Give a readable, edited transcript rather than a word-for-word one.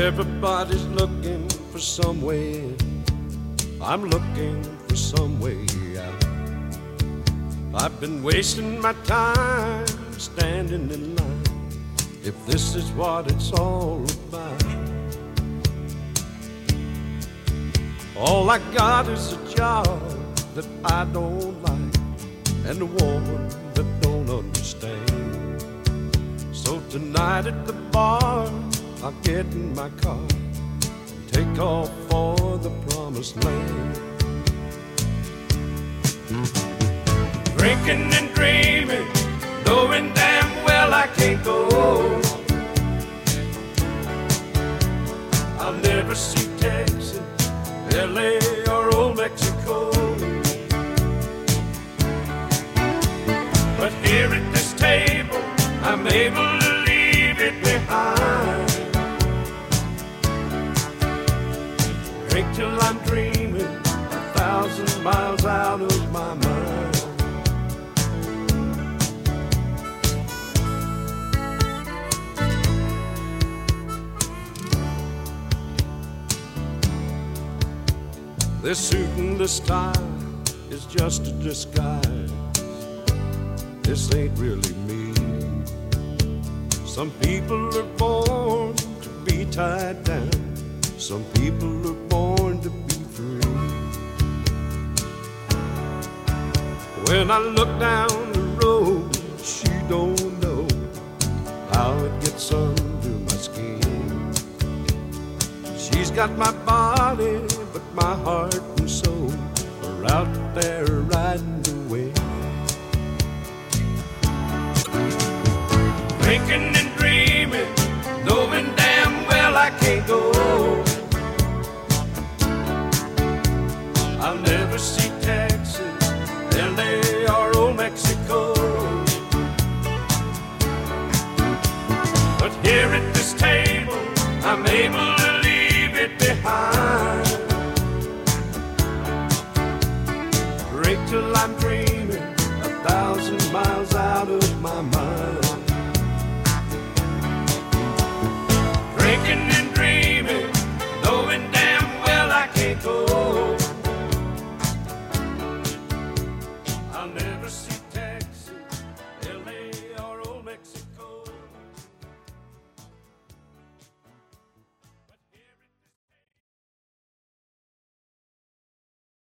Everybody's looking for some way. I'm looking for some way out. I've been wasting my time standing in line, if this is what it's all about. All I got is a job that I don't like and a woman that don't understand. So tonight at the bar, I'll get in my car and take off for the promised land. Drinking and dreaming, knowing damn well I can't go. I'll never see Texas, LA, or old Mexico. But here at this table, I'm able to leave it behind. Drink till I'm dreaming 1,000 miles out of my mind. This suit and this tie is just a disguise. This ain't really me. Some people are born to be tied down. Some people are born to be free. When I look down the road, she don't know how it gets under my skin. She's got my body, but my heart and soul are out there riding the wind. Thinking and dreaming, knowing damn well I can't go. I'll never see Texas, LA, or old Mexico. But here at this table, I'm able